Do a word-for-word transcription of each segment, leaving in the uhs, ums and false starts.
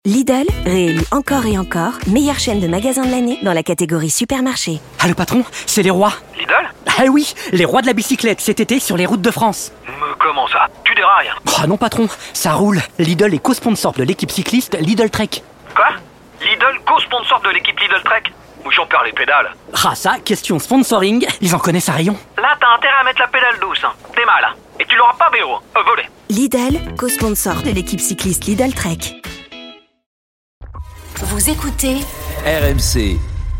Lidl, réélu encore et encore, meilleure chaîne de magasins de l'année dans la catégorie supermarché. Ah le patron, c'est les rois. Lidl ? Ah oui, les rois de la bicyclette cet été sur les routes de France. Mais comment ça ? Tu dérailles ? Ah non patron, ça roule. Lidl est co-sponsor de l'équipe cycliste Lidl Trek. Quoi ? Lidl, co-sponsor de l'équipe Lidl Trek ? Où j'en perds les pédales. Ah ça, question sponsoring, ils en connaissent à rayon. Là, t'as intérêt à mettre la pédale douce. Hein. T'es mal. Hein. Et tu l'auras pas, Béo. Euh, volé. Lidl, co-sponsor de l'équipe cycliste Lidl Trek. Vous écoutez R M C.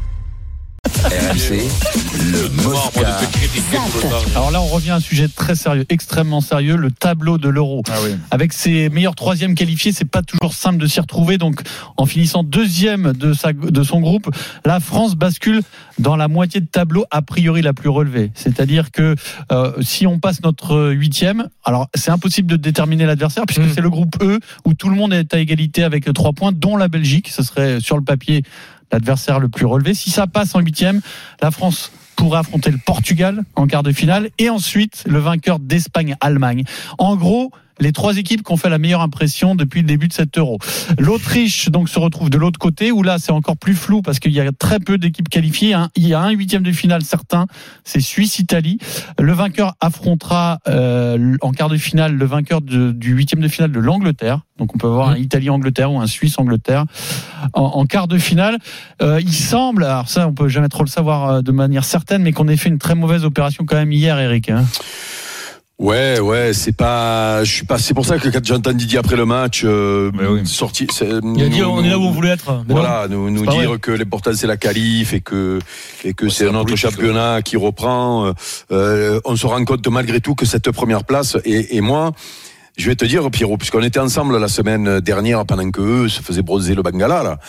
R M C, le Mosca. Alors là, on revient à un sujet très sérieux, extrêmement sérieux, le tableau de l'Euro. Ah oui. Avec ses meilleurs troisièmes qualifiés, c'est pas toujours simple de s'y retrouver. Donc, en finissant deuxième de, sa, de son groupe, la France bascule dans la moitié de tableau a priori la plus relevée. C'est-à-dire que euh, si on passe notre huitième, alors c'est impossible de déterminer l'adversaire puisque mmh. c'est le groupe E où tout le monde est à égalité avec trois points, dont la Belgique. Ce serait sur le papier l'adversaire le plus relevé. Si ça passe en huitième, la France pourrait affronter le Portugal en quart de finale et ensuite le vainqueur d'Espagne-Allemagne. En gros, les trois équipes qui ont fait la meilleure impression depuis le début de cet Euro. L'Autriche donc se retrouve de l'autre côté où là c'est encore plus flou parce qu'il y a très peu d'équipes qualifiées. Il y a un huitième de finale certain, c'est Suisse-Italie. Le vainqueur affrontera euh, en quart de finale le vainqueur de, du huitième de finale de l'Angleterre. Donc on peut avoir un Italie-Angleterre ou un Suisse-Angleterre en, en quart de finale. Euh, il semble, alors ça on peut jamais trop le savoir de manière certaine, mais qu'on ait fait une très mauvaise opération quand même hier, Eric. Hein. Ouais, ouais, c'est pas, je suis pas, c'est pour ça que quand j'entends Didier après le match, euh, oui. sorti, c'est, il a dit, nous, on est là où on voulait être. Voilà, nous, nous dire vrai. que l'important c'est la qualif et que, et que ouais, c'est, c'est notre championnat là. qui reprend, euh, on se rend compte malgré tout que cette première place, et, et moi, je vais te dire, Pierrot, puisqu'on était ensemble la semaine dernière pendant que eux se faisaient bronzer le Bangala, là.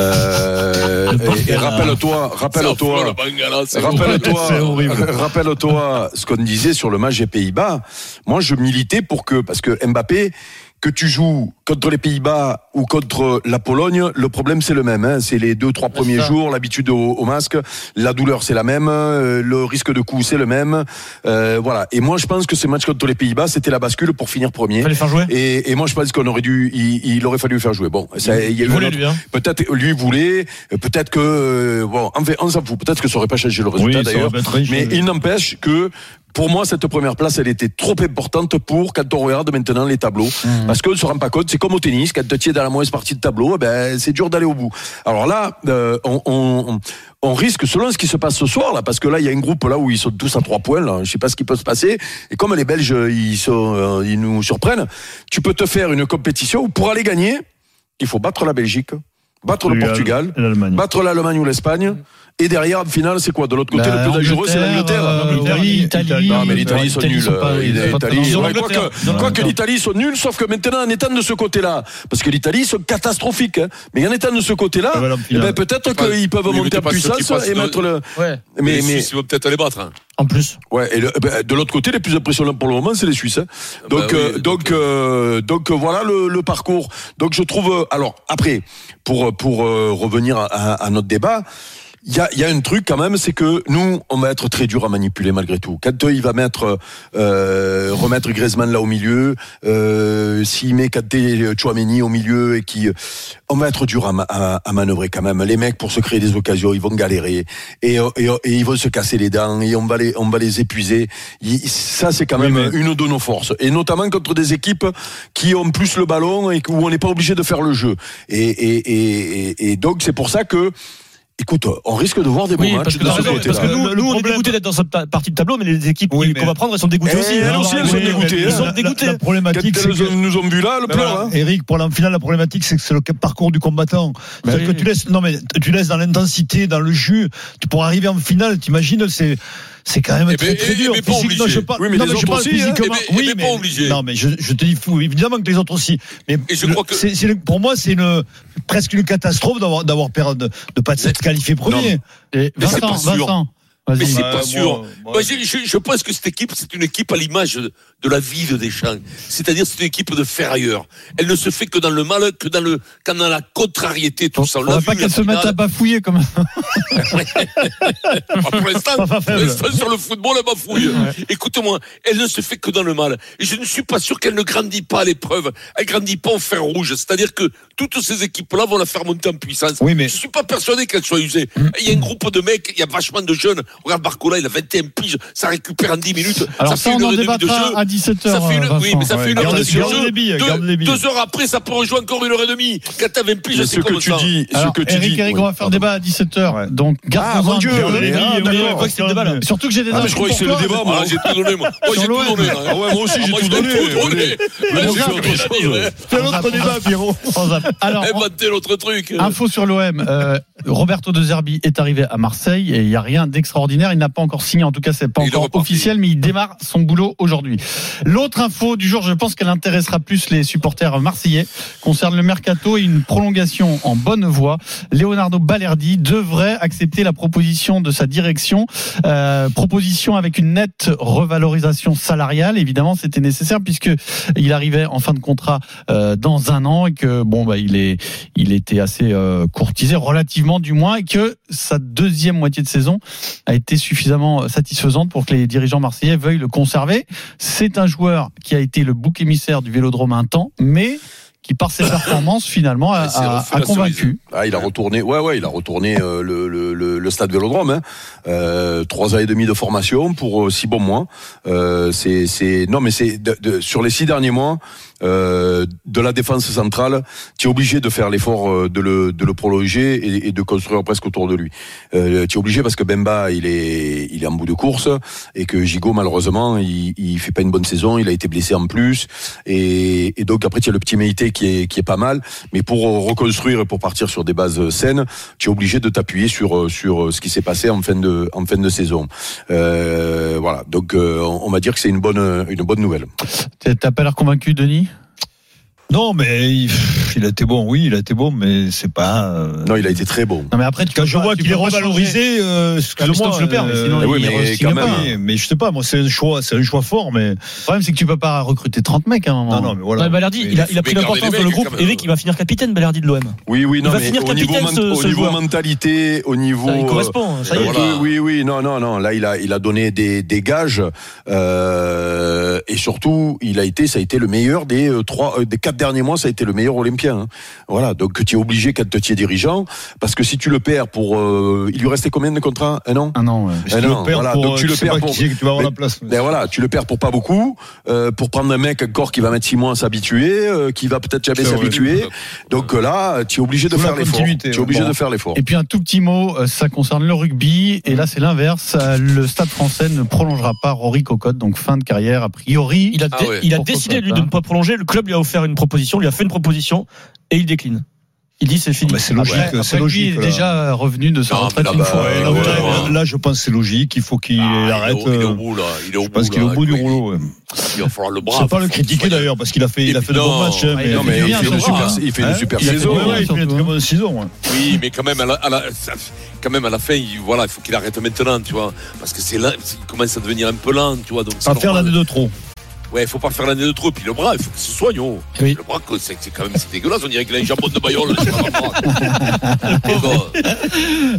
Euh, et, et rappelle-toi, rappelle-toi, rappelle-toi, rappelle-toi ce qu'on disait sur le match des Pays-Bas. Moi, je militais pour que, parce que Mbappé, que tu joues contre les Pays-Bas ou contre la Pologne, le problème c'est le même. Hein. C'est les deux, trois premiers jours, l'habitude au, au masque, la douleur c'est la même, euh, le risque de coup c'est le même. Euh, voilà. Et moi je pense que ce match contre les Pays-Bas c'était la bascule pour finir premier. Il fallait faire jouer. Et, et moi je pense qu'on aurait dû, il, il aurait fallu faire jouer. Bon, ça, il, il, il voulait autre, lui. Hein. Peut-être lui voulait, peut-être que bon, en fait on s'en fout. Peut-être que ça aurait pas changé le résultat oui, d'ailleurs. Mais il n'empêche que pour moi, cette première place, elle était trop importante pour quand on regarde maintenant les tableaux. Mmh. Parce qu'on ne se rend pas compte, c'est comme au tennis, quand tu es dans la mauvaise partie de tableau, ben, c'est dur d'aller au bout. Alors là, euh, on, on, on risque, selon ce qui se passe ce soir, là, parce que là, il y a un groupe là où ils sont tous à trois points, là, je ne sais pas ce qui peut se passer. Et comme les Belges, ils, sont, euh, ils nous surprennent, tu peux te faire une compétition où pour aller gagner, il faut battre la Belgique, battre le Portugal, battre l'Allemagne ou l'Espagne. Et derrière, en finale, c'est quoi ? De l'autre côté, la le plus dangereux, c'est l'Angleterre. Euh, L'Italie. Non, mais l'Italie, ils sont nuls. Quoique l'Italie, ils sont nuls, sauf que maintenant, en étant de ce côté-là, parce que l'Italie, ils sont catastrophiques. Hein. Mais en étant de ce côté-là, eh ben, peut-être qu'ils peuvent monter en puissance et mettre le. Ouais. Mais les Suisses, ils vont peut-être aller battre. Hein. En plus. Ouais. Et le, ben, de l'autre côté, les plus impressionnants pour le moment, c'est les Suisses. Hein. Donc, bah oui, euh, donc, euh, donc, euh, voilà le, le parcours. Donc, je trouve. Alors, après, pour pour euh, revenir à, à notre débat. Il y a, il y a un truc quand même, c'est que nous, on va être très dur à manipuler malgré tout. Quand il va mettre, euh, remettre Griezmann là au milieu, euh, s'il met Kanté, Tchouaméni au milieu et qui, on va être dur à, à, à manœuvrer quand même. Les mecs, pour se créer des occasions, ils vont galérer et, et, et ils vont se casser les dents et on va les, on va les épuiser. Il, ça, c'est quand même oui, mais... une de nos forces. Et notamment contre des équipes qui ont plus le ballon et où on n'est pas obligé de faire le jeu. Et, et, et, et, et donc, c'est pour ça que, écoute, on risque de voir des bons oui, matchs parce que, de ce raison, côté-là. Parce que nous, nous on est dégoûtés d'être dans cette partie de tableau, mais les équipes oui, qu'on va prendre, elles sont dégoûtées eh, aussi. Elles aussi, elles sont dégoûtées. Elles sont dégoûtées. La, la problématique, c'est que nous ont vu là, le pleur. Hein. Eric, pour la finale, la problématique, c'est que c'est le parcours du combattant. C'est-à-dire oui. que tu laisses, non mais tu laisses dans l'intensité, dans le jus, pour arriver en finale, t'imagines, c'est. C'est quand même eh très, ben, très dur. Mais pas obligé. Non, je parle, oui, mais non, les mais je parle aussi, physiquement. Hein. Eh ben, oui, mais, mais pas obligé. Non, mais je, je te dis fou. Évidemment que les autres aussi. Mais et je le, crois que c'est, c'est, pour moi, c'est une presque une catastrophe d'avoir d'avoir perdu, de, de pas être qualifié premier. Non, Et Vincent, Vincent. Vas-y. Mais c'est Ouais, pas moi, sûr. moi, Moi, je, je, je pense que cette équipe, c'est une équipe à l'image de, de la vie de Deschamps. C'est-à-dire, c'est une équipe de ferrailleurs. Elle ne se fait que dans le mal, que dans le, que dans la contrariété, tout ça. On On l'a va vu, pas la qu'elle se finale. mette à bafouiller comme Pour l'instant, Pas pour faible. l'instant, sur le football, elle bafouille. Écoute-moi, elle ne se fait que dans le mal. Et je ne suis pas sûr qu'elle ne grandit pas à l'épreuve. Elle grandit pas au fer rouge. C'est-à-dire que toutes ces équipes-là vont la faire monter en puissance. Oui, mais- Je suis pas persuadé qu'elle soit usée. Il y a un groupe de mecs, il y a vachement de jeunes. Regarde Barcola, il a vingt et un piges. Ça récupère en dix minutes. Alors ça ça, fait on une en heure et demie de débattra jeu. à dix-sept heures. Ça fait une, Vincent. oui, mais ça fait une Ouais, heure garde- de jeu. garde les billes, Deux, garde les billes. deux heures après, ça pourrait jouer encore une heure et demie. Quand t'as vingt piges, Mais c'est ce que comme tu ça. dis, ce Alors, que tu Eric, dis. Eric, oui, on va faire pardon. débat à dix-sept heures. Ouais. Donc, Ah, garde-en mon un Dieu, peu. les- Ah, ah, d'accord. d'accord. Pas que c'était le débat, là. Surtout que j'ai des Ah, mais infos je croyais que pour c'était le toi. débat, moi. Ah, j'ai tout donné, moi. Moi, j'ai Sur tout l'O M. donné. là. Ah ouais, moi aussi, j'ai Moi, tout j'ai donné. tout donné. Mais J'ai on tout fait donné, autre chose. ouais. Fais l'autre débat, Pierrot. Alors, Inventer l'autre truc. info sur l'O M. Euh, Roberto De Zerbi est arrivé à Marseille et il n'y a rien d'extraordinaire. Il n'a pas encore signé. En tout cas, c'est pas Il est encore reparti. officiel, mais il démarre son boulot aujourd'hui. L'autre info du jour, je pense qu'elle intéressera plus les supporters marseillais, concerne le mercato et une prolongation en bonne voie. Leonardo Balerdi devrait accepter la proposition de sa direction, euh, proposition avec une nette revalorisation salariale. Évidemment, c'était nécessaire puisque il arrivait en fin de contrat euh, dans un an et que bon bah il est il était assez euh, courtisé relativement du moins et que sa deuxième moitié de saison a été suffisamment satisfaisante pour que les dirigeants marseillais veuillent le conserver. C'est un joueur qui a été le bouc émissaire du Vélodrome un temps, mais qui par ses performances finalement a, Ouais, c'est a- refait a la convaincu. Ah, il a retourné, ouais, ouais, il a retourné euh, le, le, le, le stade Vélodrome. Hein. Euh, trois ans et demi de formation pour euh, six bons mois. Euh, c'est, c'est, non, mais c'est de, de, sur les six derniers mois euh, de la défense centrale, tu es obligé de faire l'effort euh, de le, de le prolonger et, et de construire presque autour de lui. Euh, tu es obligé parce que Bemba, il est, il est en bout de course et que Gigot, malheureusement, il, il fait pas une bonne saison. Il a été blessé en plus et, et donc après tu as le petit Meïté qui est, qui est pas mal. Mais pour reconstruire et pour partir sur des bases saines, tu es obligé de t'appuyer sur sur ce qui s'est passé en fin de en fin de saison. Euh, voilà. Donc euh, on va dire que c'est une bonne une bonne nouvelle. T'as pas l'air convaincu, Denis ? Non, mais il, il a été bon, oui, il a été bon, mais c'est pas. Euh... Non, il a été très bon. Non mais après tu Quand peux je pas- vois tu qu'il est peux pas changer. revalorisé, euh, excuse-moi, je le perds, mais sinon, euh, oui, il mais re-signe quand pas. même. mais, mais je sais pas, moi c'est un choix, c'est un choix fort, mais Le problème c'est que tu peux pas recruter trente mecs à un moment. non, non, mais voilà. Ouais, Balerdi, Mais- il a, il a pris mais l'importance gardez dans les le mecs, groupe. quand même. Eric, il va finir capitaine, Balerdi de l'O M. Oui, oui, non, va mais finir au niveau, capitaine, ment- ce- au ce niveau joueur. mentalité, au niveau. Ça, il euh, correspond, ça y est. oui, Voilà. oui, oui, non, non, non. Là, il a, il a donné des, des gages euh, et surtout, il a été, ça a été le meilleur des euh, trois, euh, des quatre derniers mois. Ça a été le meilleur Olympien. Hein. Voilà, donc tu es obligé quand tu es dirigeant, parce que si tu le perds pour, euh, il lui restait combien de contrats? Un an. Un an. Ouais. Si Eh tu non, le perds voilà, pour, donc tu euh, le sais perds pas pour- qui c'est que tu vas avoir Mais- la place. Ben voilà, tu le perds pour pas beaucoup, euh, pour prendre un mec encore qui va mettre six mois à s'habituer, euh, qui va peut-être jamais C'est vrai. s'habituer. Donc euh, là, tu es obligé de Sous la faire l'effort. Tu continuité, es obligé bon. de faire l'effort. Et puis un tout petit mot, euh, ça concerne le rugby, et là c'est l'inverse. Euh, Le Stade Français ne prolongera pas Rory Cocotte, donc fin de carrière a priori. Il a, Ah dé- ouais. il a Pour décidé Cocotte, lui de hein. ne pas prolonger. Le club lui a offert une proposition, lui a fait une proposition et il décline. Il dit c'est fini. Bah, c'est Après- logique, après, c'est lui, logique. il est là. déjà revenu de sa Non, mais retraite là-bas, une fois. ouais, Là, ouais, là, ouais. là, je pense que c'est logique, il faut qu'il Ah, arrête. il est, au- il est euh, au bout là. Il est au Je bout. pense qu'il est au là, bout du oui. rouleau. ouais. Il va falloir le bras. C'est pas le faut- critiquer faut- d'ailleurs, parce qu'il a fait, il a fait de Non. bons matchs. hein, Ouais, mais- il a Non, fait mais du il bien, fait, ce une soir, super, hein. il fait Hein une super Il a fait saison. du Ouais, bien. ouais, il fait une très bonne saison. ouais. Oui, mais quand même, à la, à la- ça- quand même, à la fin, il, voilà, il faut qu'il arrête maintenant, tu vois. Parce que c'est lent, il commence à devenir un peu lent, tu vois. Donc c'est Pas faire normal. l'année de trop. Ouais, il faut pas faire l'année de trop. Puis le bras, il faut qu'il se soigne. Oh. Oui. Le bras, c'est, c'est quand même c'est dégueulasse. On dirait qu'il a une jambon de baillole. C'est pas grave. Le pauvre.